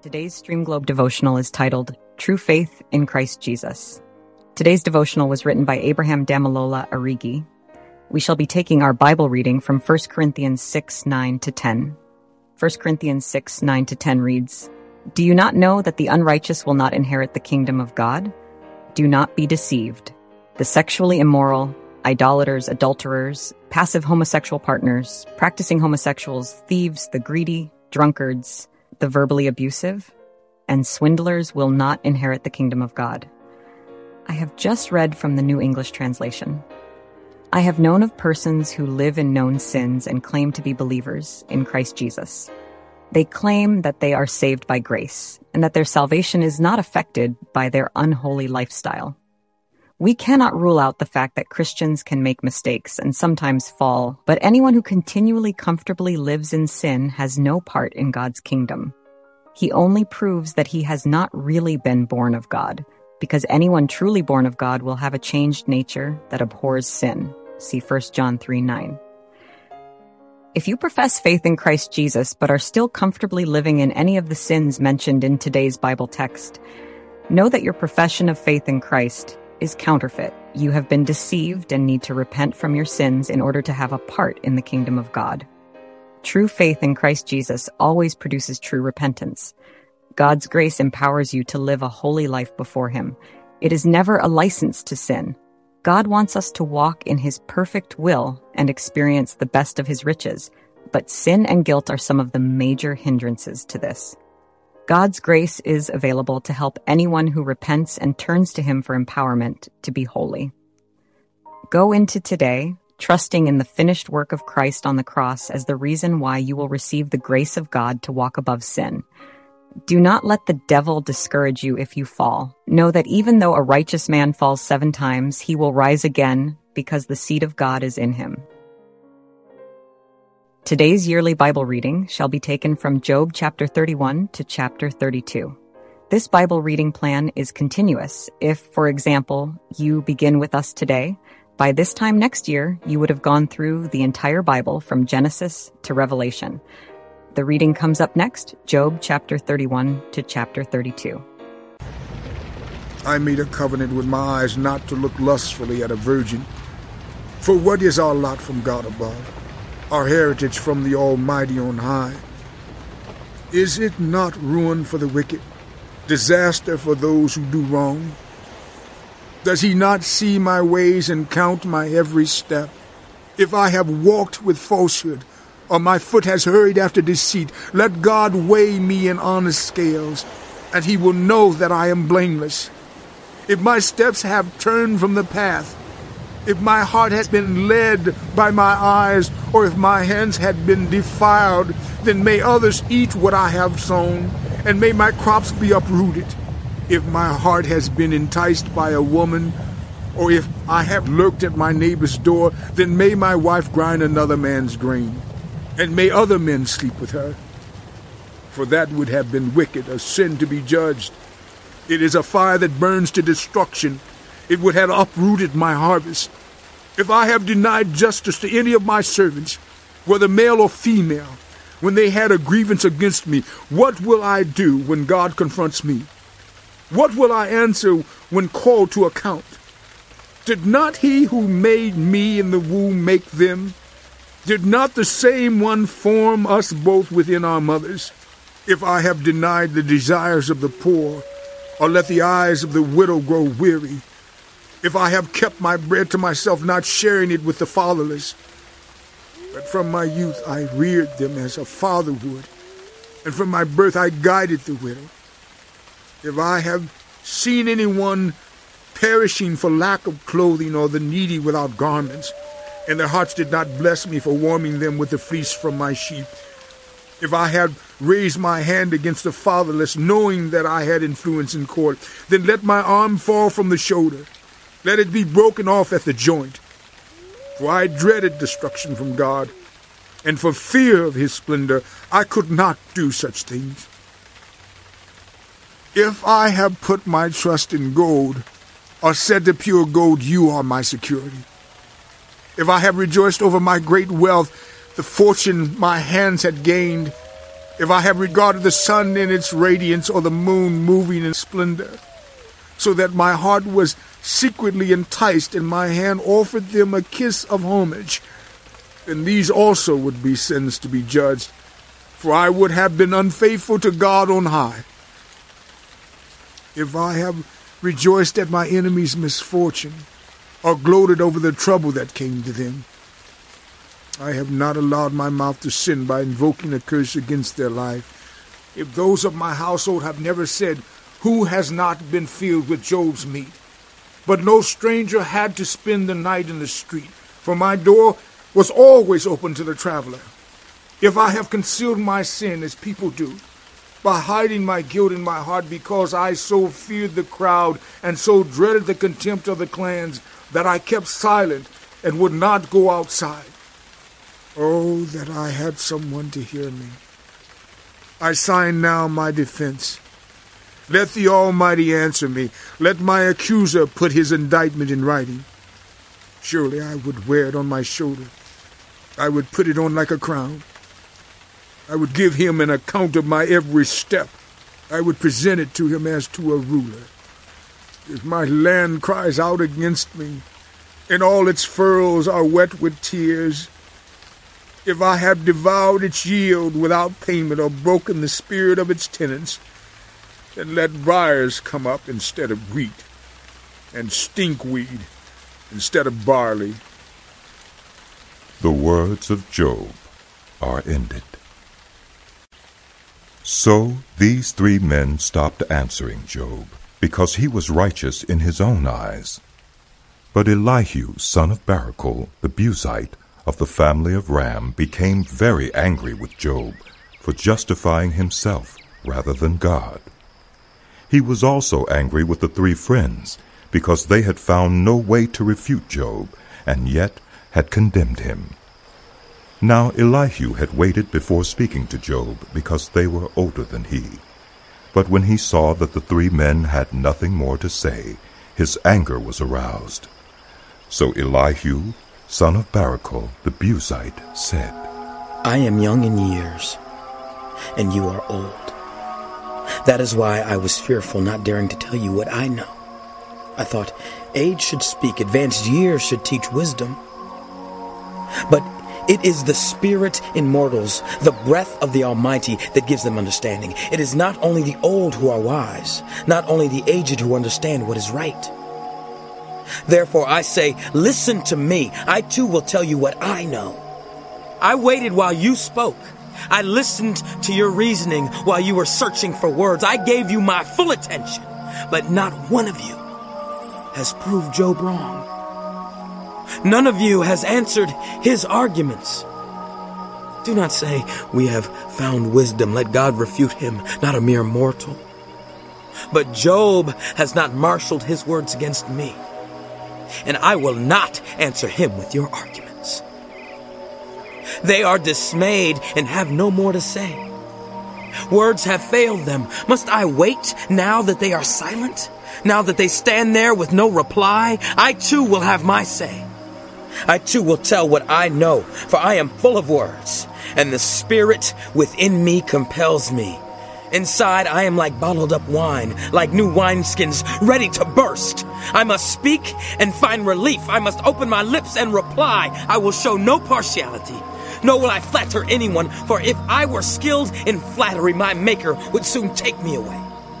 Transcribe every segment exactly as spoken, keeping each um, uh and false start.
Today's Stream Globe devotional is titled, True Faith in Christ Jesus. Today's devotional was written by Abraham Damalola Arigi. We shall be taking our Bible reading from First Corinthians six, nine to ten. First Corinthians six, nine to ten reads, Do you not know that the unrighteous will not inherit the kingdom of God? Do not be deceived. The sexually immoral, idolaters, adulterers, passive homosexual partners, practicing homosexuals, thieves, the greedy, drunkards, the verbally abusive, and swindlers will not inherit the kingdom of God. I have just read from the New English Translation. I have known of persons who live in known sins and claim to be believers in Christ Jesus. They claim that they are saved by grace and that their salvation is not affected by their unholy lifestyle. We cannot rule out the fact that Christians can make mistakes and sometimes fall, but anyone who continually comfortably lives in sin has no part in God's kingdom. He only proves that he has not really been born of God, because anyone truly born of God will have a changed nature that abhors sin. See First John three, nine. If you profess faith in Christ Jesus but are still comfortably living in any of the sins mentioned in today's Bible text, know that your profession of faith in Christ is counterfeit. You have been deceived and need to repent from your sins in order to have a part in the kingdom of God. True faith in Christ Jesus always produces true repentance. God's grace empowers you to live a holy life before Him. It is never a license to sin. God wants us to walk in His perfect will and experience the best of His riches, but sin and guilt are some of the major hindrances to this. God's grace is available to help anyone who repents and turns to Him for empowerment to be holy. Go into today, trusting in the finished work of Christ on the cross as the reason why you will receive the grace of God to walk above sin. Do not let the devil discourage you if you fall. Know that even though a righteous man falls seven times, he will rise again because the seed of God is in him. Today's yearly Bible reading shall be taken from Job chapter thirty-one to chapter thirty-two. This Bible reading plan is continuous. If, for example, you begin with us today, by this time next year, you would have gone through the entire Bible from Genesis to Revelation. The reading comes up next, Job chapter thirty-one to chapter thirty-two. I made a covenant with my eyes not to look lustfully at a virgin. For what is our lot from God above? Our heritage from the Almighty on high? Is it not ruin for the wicked, disaster for those who do wrong? Does He not see my ways and count my every step? If I have walked with falsehood, or my foot has hurried after deceit, let God weigh me in honest scales, and He will know that I am blameless. If my steps have turned from the path, if my heart has been led by my eyes, or if my hands had been defiled, then may others eat what I have sown, and may my crops be uprooted. If my heart has been enticed by a woman, or if I have lurked at my neighbor's door, then may my wife grind another man's grain, and may other men sleep with her. For that would have been wicked, a sin to be judged. It is a fire that burns to destruction. It would have uprooted my harvest. If I have denied justice to any of my servants, whether male or female, when they had a grievance against me, what will I do when God confronts me? What will I answer when called to account? Did not He who made me in the womb make them? Did not the same one form us both within our mothers? If I have denied the desires of the poor, or let the eyes of the widow grow weary, if I have kept my bread to myself, not sharing it with the fatherless, but from my youth I reared them as a father would, and from my birth I guided the widow. If I have seen anyone perishing for lack of clothing, or the needy without garments, and their hearts did not bless me for warming them with the fleece from my sheep, if I had raised my hand against the fatherless, knowing that I had influence in court, then let my arm fall from the shoulder. Let it be broken off at the joint. For I dreaded destruction from God, and for fear of His splendor I could not do such things. If I have put my trust in gold, or said to pure gold, You are my security. If I have rejoiced over my great wealth, the fortune my hands had gained, if I have regarded the sun in its radiance or the moon moving in splendor, so that my heart was secretly enticed and my hand offered them a kiss of homage, then these also would be sins to be judged, for I would have been unfaithful to God on high. If I have rejoiced at my enemies' misfortune, or gloated over the trouble that came to them, I have not allowed my mouth to sin by invoking a curse against their life. If those of my household have never said, who has not been filled with Job's meat? But no stranger had to spend the night in the street, for my door was always open to the traveler. If I have concealed my sin as people do, by hiding my guilt in my heart because I so feared the crowd and so dreaded the contempt of the clans that I kept silent and would not go outside. Oh, that I had someone to hear me. I sign now my defense. Let the Almighty answer me. Let my accuser put his indictment in writing. Surely I would wear it on my shoulder. I would put it on like a crown. I would give him an account of my every step. I would present it to him as to a ruler. If my land cries out against me, and all its furrows are wet with tears, if I have devoured its yield without payment or broken the spirit of its tenants, then let briars come up instead of wheat, and stinkweed instead of barley. The words of Job are ended. So these three men stopped answering Job, because he was righteous in his own eyes. But Elihu, son of Barachel, the Buzite, of the family of Ram, became very angry with Job for justifying himself rather than God. He was also angry with the three friends, because they had found no way to refute Job, and yet had condemned him. Now Elihu had waited before speaking to Job, because they were older than he. But when he saw that the three men had nothing more to say, his anger was aroused. So Elihu, son of Barachel, the Buzite, said, I am young in years, and you are old. That is why I was fearful, not daring to tell you what I know. I thought, age should speak, advanced years should teach wisdom. But it is the spirit in mortals, the breath of the Almighty, that gives them understanding. It is not only the old who are wise, not only the aged who understand what is right. Therefore I say, listen to me. I too will tell you what I know. I waited while you spoke. I listened to your reasoning while you were searching for words. I gave you my full attention, but not one of you has proved Job wrong. None of you has answered his arguments. Do not say, we have found wisdom. Let God refute him, not a mere mortal. But Job has not marshaled his words against me, and I will not answer him with your arguments. They are dismayed and have no more to say. Words have failed them. Must I wait now that they are silent? Now that they stand there with no reply? I too will have my say. I too will tell what I know, for I am full of words, and the spirit within me compels me. Inside I am like bottled up wine, like new wineskins ready to burst. I must speak and find relief. I must open my lips and reply. I will show no partiality, nor will I flatter anyone, for if I were skilled in flattery, my Maker would soon take me away.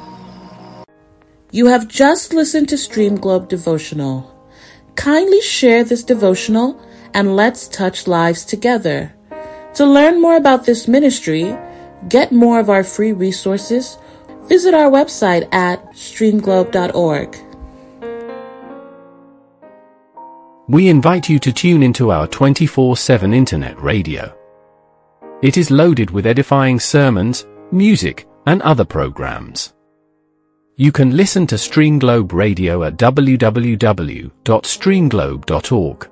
You have just listened to Stream Globe Devotional. Kindly share this devotional and let's touch lives together. To learn more about this ministry, get more of our free resources, visit our website at stream globe dot org. We invite you to tune into our twenty-four seven internet radio. It is loaded with edifying sermons, music, and other programs. You can listen to Stream Globe Radio at w w w dot stream globe dot org.